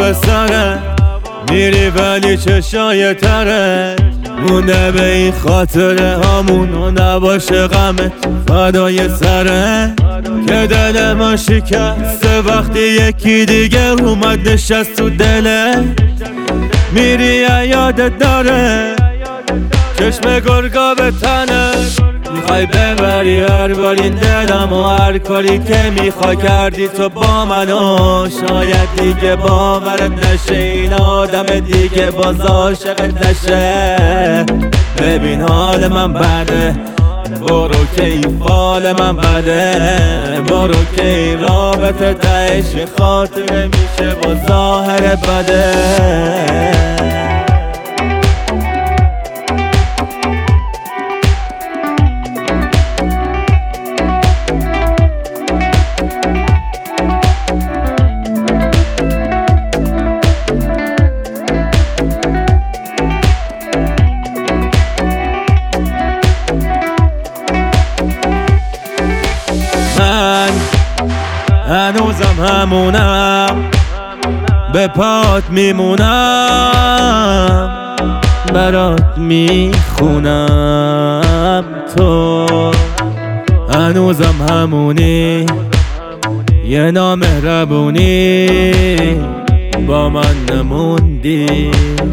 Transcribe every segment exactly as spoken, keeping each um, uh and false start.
سره میری ولی چشای تره مونده به این خاطره هامون و نباشه غمت فدای سره که دل ما شکسته وقتی یکی دیگه اومد نشست تو دله میری یادت داره چشم گرگا به تنه میخوای ببری هر بار این دلم و هر کاری که میخوای کردی تو با منو شاید دیگه باورت نشه این آدم دیگه باز عاشقت نشه ببین حال من بده برو که این فال من بده برو که این رابطه تهش خاطره میشه با ظاهر بده من هنوزم همونم به پات میمونم برات میخونم تو هنوزم همونی یه نامهربونی با من نموندی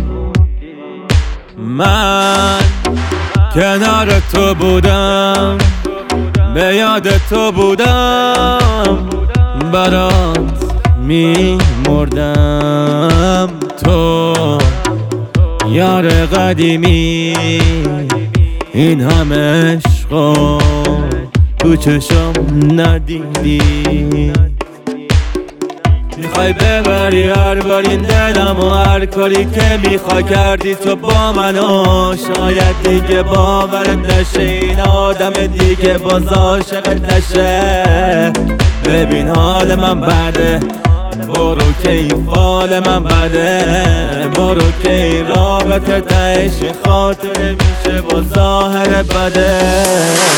من کنار تو بودم به یاد تو بودم برات می مردم تو یار قدیمی این همه عشقو تو چشم ندیدی میخوای ببری هر بار این دلم و هر کاری که میخوای کردی تو با منو شاید دیگه باورت نشه این آدم دیگه باز عاشقت نشه ببین حال من بده برو که این فال من بده برو که این رابطه تهش خاطره میشه با ظاهر بده